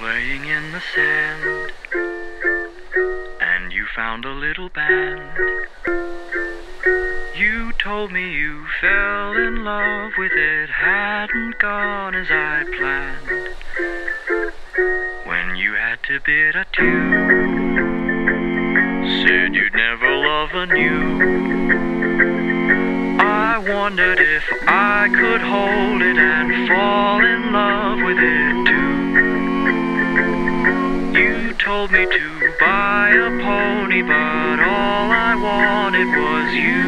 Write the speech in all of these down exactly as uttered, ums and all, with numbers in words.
playing in the sand, and you found a little band. You told me you fell in love with it, hadn't gone as I planned. When you had to bid adieu, said you'd never love anew. I wondered if I could hold it and fall in love with it too. You told me to buy a pony, but all I wanted was you.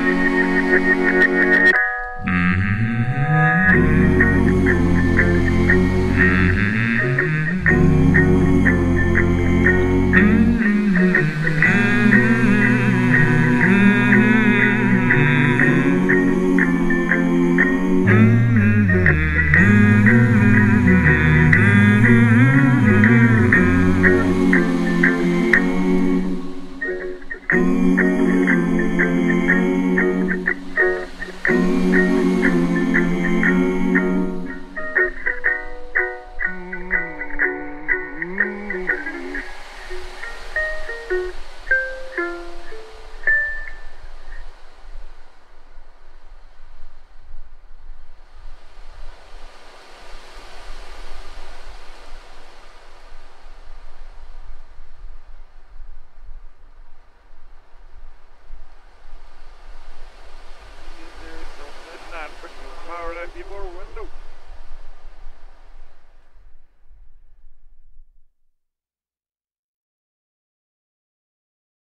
Power that before window.